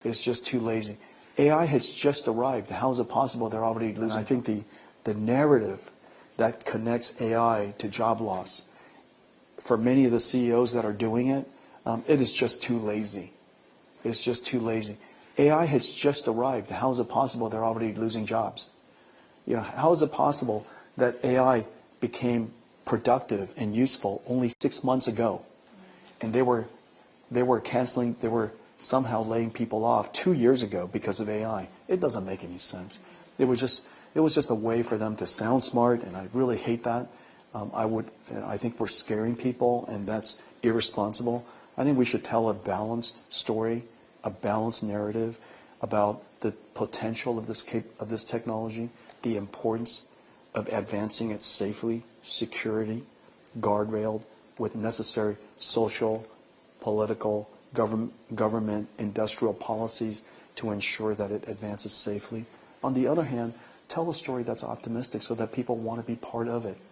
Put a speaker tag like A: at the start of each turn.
A: It's just too lazy. AI has just arrived. How is it possible they're already losing? I think the narrative that connects AI to job loss, for many of the CEOs that are doing it, it is just too lazy. It's just too lazy. AI has just arrived. How is it possible they're already losing jobs? How is it possible that AI became productive and useful only 6 months ago, and they were somehow laying people off 2 years ago because of AI? It doesn't make any sense. It was just a way for them to sound smart, and I really hate that. I think we're scaring people, and that's irresponsible. I think we should tell a balanced story, a balanced narrative about the potential of this technology, the importance of advancing it safely, security, guardrailed with necessary social, political, government, industrial policies to ensure that it advances safely. On the other hand, tell a story that's optimistic so that people want to be part of it.